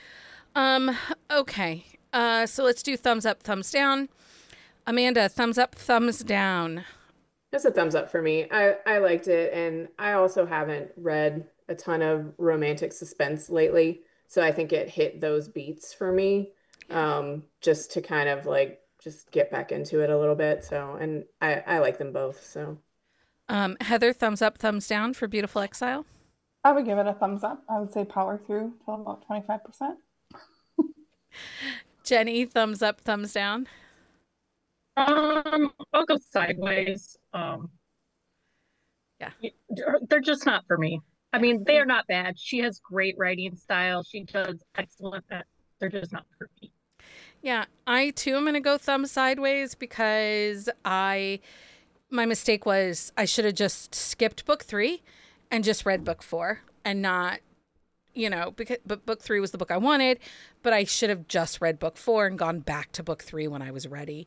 Okay. So let's do thumbs up, thumbs down. Amanda, thumbs up, thumbs down. That's a thumbs up for me. I liked it, and I also haven't read a ton of romantic suspense lately. So I think it hit those beats for me, just to kind of like just get back into it a little bit. So, and I like them both. So Heather, thumbs up, thumbs down for Beautiful Exile. I would give it a thumbs up. I would say power through till about 25%. Jenny, thumbs up, thumbs down. I'll go sideways. Yeah. They're just not for me. I mean, they are not bad. She has great writing style. She does excellent. They're just not for me. Yeah, I too am going to go thumb sideways because my mistake was I should have just skipped book 3 and just read book 4 and not, but book 3 was the book I wanted, but I should have just read book 4 and gone back to book 3 when I was ready.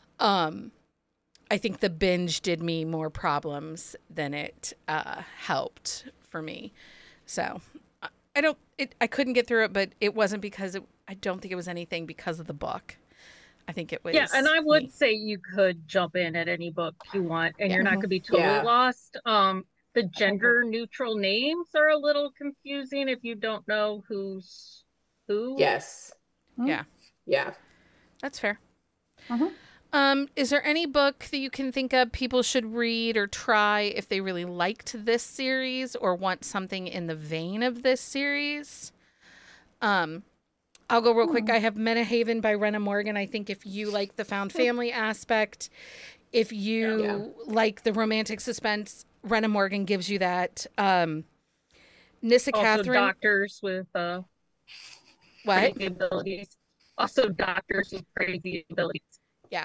I think the binge did me more problems than it helped for me. So I couldn't get through it, but it wasn't because I don't think it was anything because of the book. I think it was. Yeah, and I would say you could jump in at any book you want, and you're not going to be totally lost. The gender neutral names are a little confusing if you don't know who's who. yes. Yeah. Yeah. That's fair. Uh-huh. Is there any book that you can think of people should read or try if they really liked this series or want something in the vein of this series? I'll go real quick. I have Menahaven by Rena Morgan. I think if you like the found family aspect, if you like the romantic suspense, Rena Morgan gives you that. Nissa Also Catherine. doctors with what? crazy abilities. Also doctors with crazy abilities. Yeah.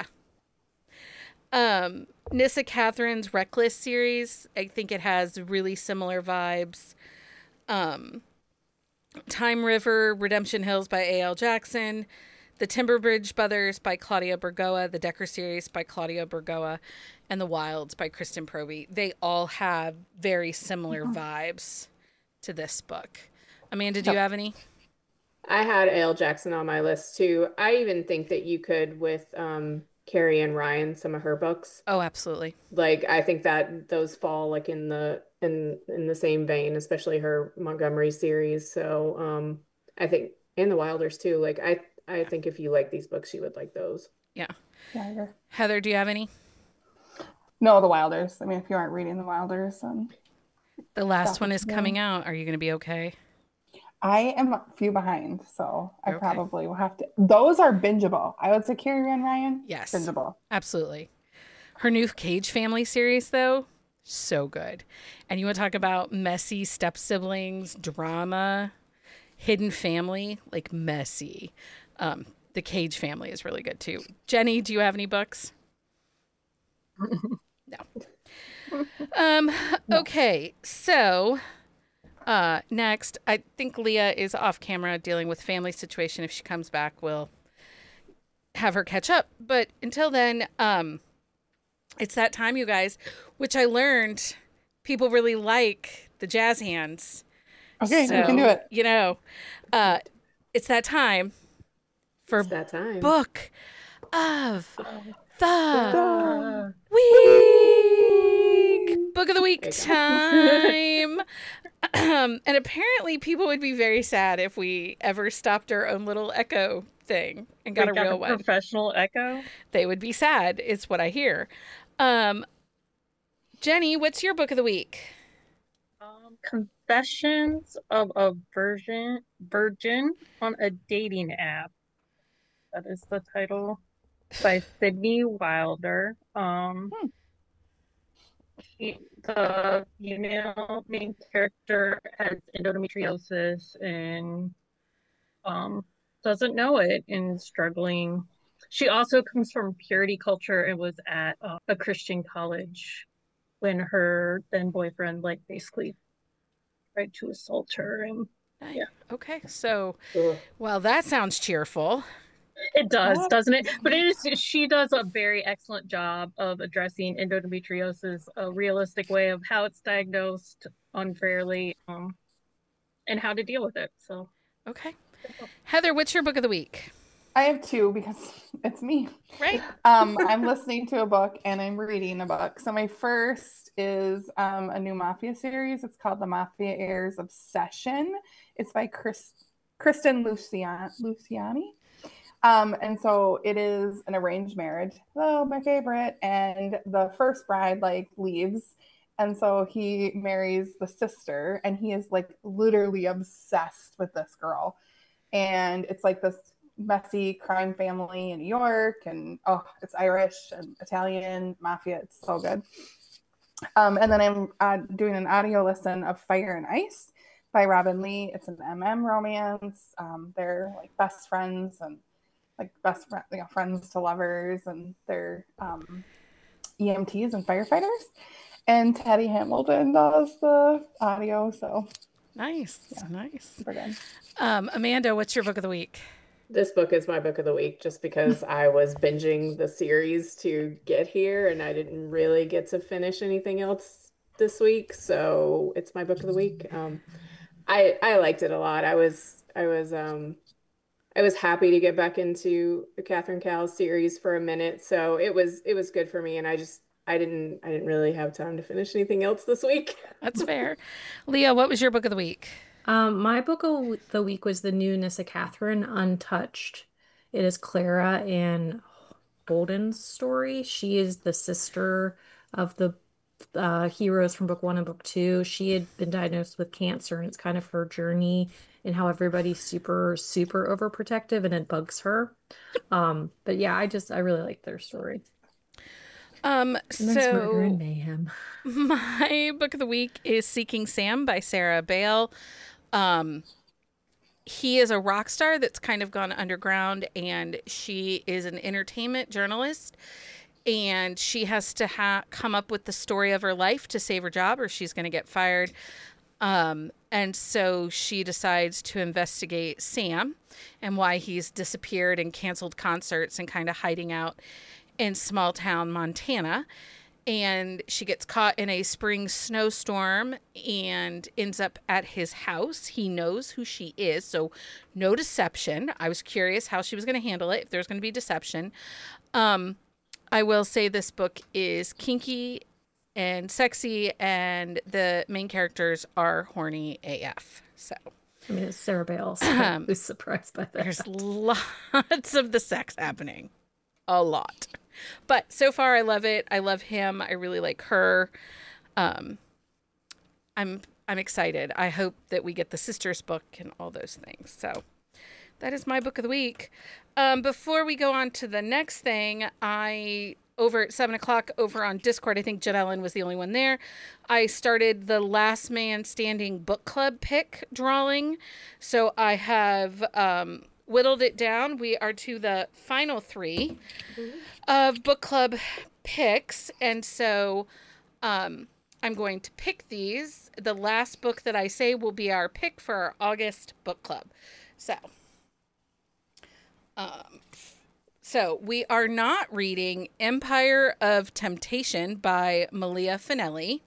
Nissa Catherine's Reckless series, I think it has really similar vibes. Time River, Redemption Hills by A.L. Jackson, The Timberbridge Brothers by Claudia Burgoa, the Decker series by Claudia Burgoa, and The Wilds by Kristen Proby. They all have very similar vibes to this book. Amanda, do you have any? I had A.L. Jackson on my list too. I even think that you could with Carrie Ann Ryan, some of her books. Oh, absolutely. Like I think that those fall like in the same vein, especially her Montgomery series. So I think and the Wilders too. Like I think if you like these books, you would like those. Yeah. Yeah, Heather, do you have any? no, the Wilders. I mean, if you aren't reading the Wilders, The last Stop one it. is coming out. Are you going to be okay? I am a few behind, so I Okay. probably will have to. Those are bingeable. I would say Carrie Ann Ryan. Yes. Bingeable. Absolutely. Her new Cage Family series, though, so good. And you want to talk about messy step siblings, drama, hidden family, like messy. The Cage Family is really good too. Jenny, do you have any books? No. Okay, so next, I think Leah is off camera dealing with family situation. If she comes back, we'll have her catch up. But until then, it's that time, you guys, which I learned people really like the jazz hands. Okay, So, we can do it. It's that time for It's that time. Book of the Uh, Week. Book of the Week time. And apparently people would be very sad if we ever stopped our own little echo thing and got a real one. Professional echo. They would be sad, is what I hear. Jenny, what's your book of the week? Confessions of a Virgin on a Dating App. That is the title, by Sydney Wilder. The female main character has endometriosis and doesn't know it and struggling. She also comes from purity culture and was at a Christian college when her then boyfriend basically tried to assault her. And yeah. Okay, so Ugh. well, that sounds cheerful. It does, doesn't it? But she does a very excellent job of addressing endometriosis, a realistic way of how it's diagnosed unfairly, and how to deal with it. So Okay. Heather, what's your book of the week? I have two because it's me. Right. I'm listening to a book and I'm reading a book. So my first is a new Mafia series. It's called The Mafia Heirs Obsession. It's by Kristen Luciani. And so it is an arranged marriage. Oh, my favorite. And the first bride like leaves. And so he marries the sister and he is like literally obsessed with this girl. And it's like this messy crime family in New York, and oh, it's Irish and Italian mafia. It's so good. And then I'm doing an audio listen of Fire and Ice by Robin Lee. It's an romance. They're like best friends and like friends to lovers, and they're EMTs and firefighters. And Teddy Hamilton does the audio, so Nice. Yeah. Nice. super good. Amanda, what's your book of the week? This book is my book of the week just because I was binging the series to get here and I didn't really get to finish anything else this week. So it's my book of the week. I liked it a lot. I was happy to get back into the Catherine Cowles series for a minute. So it was good for me. And I didn't really have time to finish anything else this week. That's fair. Leah, what was your book of the week? My book of the week was the new Nissa Catherine, Untouched. It is Clara and Holden's story. She is the sister of the heroes from book one and book two. She had been diagnosed with cancer, and it's kind of her journey and how everybody's super, super overprotective, and it bugs her. But yeah, I really like their story. Nice murder and So mayhem. my book of the week is Seeking Sam by Sarah Bale. He is a rock star that's kind of gone underground, and she is an entertainment journalist, and she has to come up with the story of her life to save her job or she's going to get fired. And so she decides to investigate Sam and why he's disappeared and canceled concerts and kind of hiding out in small town Montana. And she gets caught in a spring snowstorm and ends up at his house. He knows who she is, so no deception. I was curious how she was going to handle it, if there's going to be deception. I will say this book is kinky and sexy, and the main characters are horny AF. So I mean, it's Sarah Bale, so I was surprised by that. there's lots of the sex happening. A lot. But so far, I love it. I love him. I really like her. I'm excited. I hope that we get the sisters book and all those things. So that is my book of the week. Before we go on to the next thing, over at 7:00 over on Discord, I think Jen Ellen was the only one there. I started the Last Man Standing book club pick drawing. So I have whittled it down. We are to the final 3 of book club picks. And so I'm going to pick these. The last book that I say will be our pick for our August book club. So we are not reading Empire of Temptation by Malia Finelli.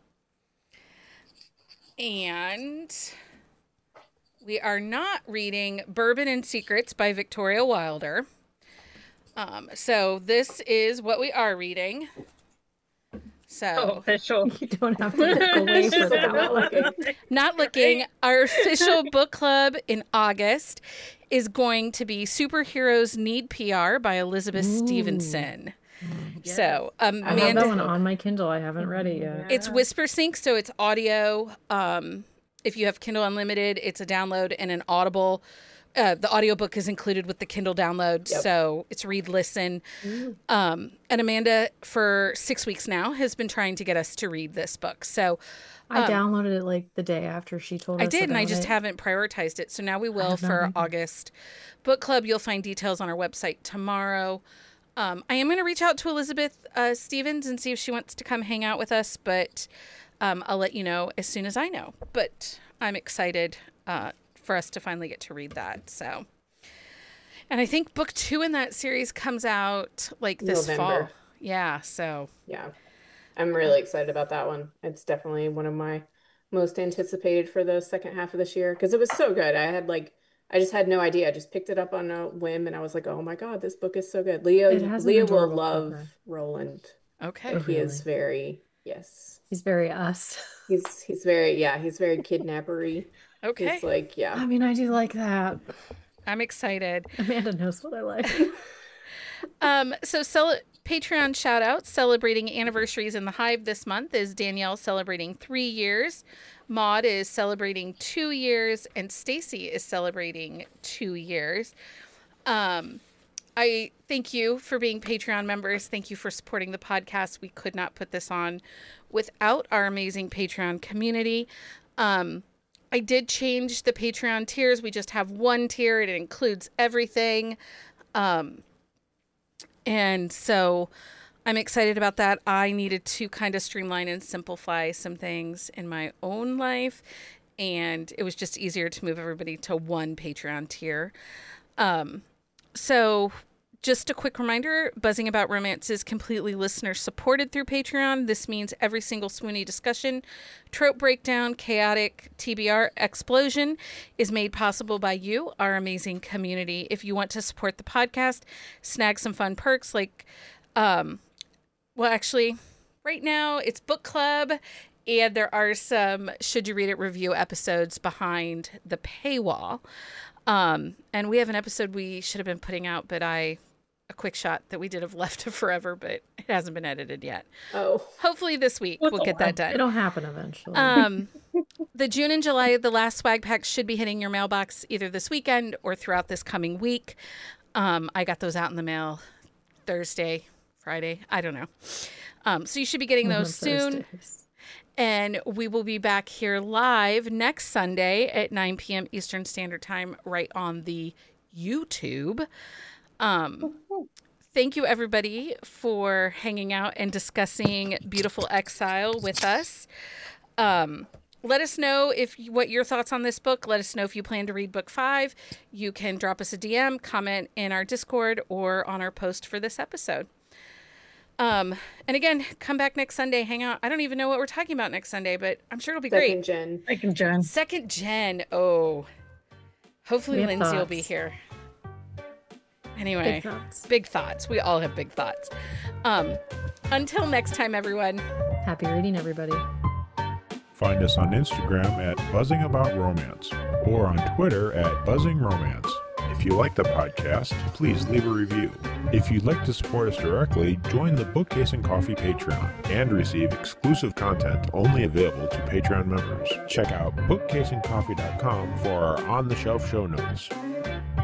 And we are not reading Bourbon and Secrets by Victoria Wilder. So this is what we are reading. So official. You don't have to look away for that one. not looking. Our official book club in August is going to be Superheroes Need PR by Elizabeth Stevenson. Yes. So I have that Amanda, one on my Kindle. I haven't read it yet. it's Whispersync, so it's audio. If you have Kindle Unlimited, it's a download and an Audible. The audiobook is included with the Kindle download, so it's read, listen. And Amanda, for 6 weeks now, has been trying to get us to read this book. So I downloaded it like the day after she told us. I did, and I about just it. haven't prioritized it. So now we will have not for either. August book club. You'll find details on our website tomorrow. I am going to reach out to Elizabeth Stevens and see if she wants to come hang out with us, but I'll let you know as soon as I know. But I'm excited for us to finally get to read that. So, and I think book 2 in that series comes out like this November. fall. Yeah. So Yeah, I'm really excited about that one. It's definitely one of my most anticipated for the second half of this year because it was so good. I had like I just had no idea. I just picked it up on a whim and I was like, oh my God, this book is so good. It has an Leah will adorable love cover. Roland. Okay. Oh, He is really? very, yes. He's very us. He's very, yeah, he's very kidnappery. Okay. He's like, yeah. I mean, I do like that. I'm excited. Amanda knows what I like. Patreon shout out celebrating anniversaries in the Hive this month is Danielle celebrating 3 years, Maud is celebrating 2 years, and Stacy is celebrating 2 years. I thank you for being Patreon members. Thank you for supporting the podcast. We could not put this on without our amazing Patreon community. I did change the Patreon tiers. We just have one tier. It includes everything. And so I'm excited about that. I needed to kind of streamline and simplify some things in my own life. And it was just easier to move everybody to one Patreon tier. So just a quick reminder, Buzzing About Romance is completely listener supported through Patreon. This means every single swoony discussion, trope breakdown, chaotic TBR explosion is made possible by you, our amazing community. If you want to support the podcast, snag some fun perks like, actually, right now it's book club and there are some Should You Read It review episodes behind the paywall. And we have an episode we should have been putting out, but a quick shot that we did of Left to Forever, but it hasn't been edited yet. Oh. Hopefully this week we'll get that done. It'll happen eventually. The June and July, the last swag packs should be hitting your mailbox either this weekend or throughout this coming week. I got those out in the mail Thursday, Friday. I don't know. So you should be getting those soon. Thursdays. And we will be back here live next Sunday at 9 p.m. Eastern Standard Time, right on the YouTube. Thank you, everybody, for hanging out and discussing Beautiful Exile with us. Let us know what your thoughts on this book. Let us know if you plan to read book 5. You can drop us a DM, comment in our Discord, or on our post for this episode. And again, come back next Sunday, hang out. I don't even know what we're talking about next Sunday, but I'm sure it'll be great. Second gen. Oh, hopefully Lindsay will be here. Anyway, big thoughts. We all have big thoughts. Until next time, everyone. Happy reading, everybody. Find us on Instagram at Buzzing About Romance or on Twitter at Buzzing Romance. If you like the podcast, please leave a review. If you'd like to support us directly, join the Bookcase and Coffee Patreon and receive exclusive content only available to Patreon members. Check out bookcaseandcoffee.com for our on-the-shelf show notes.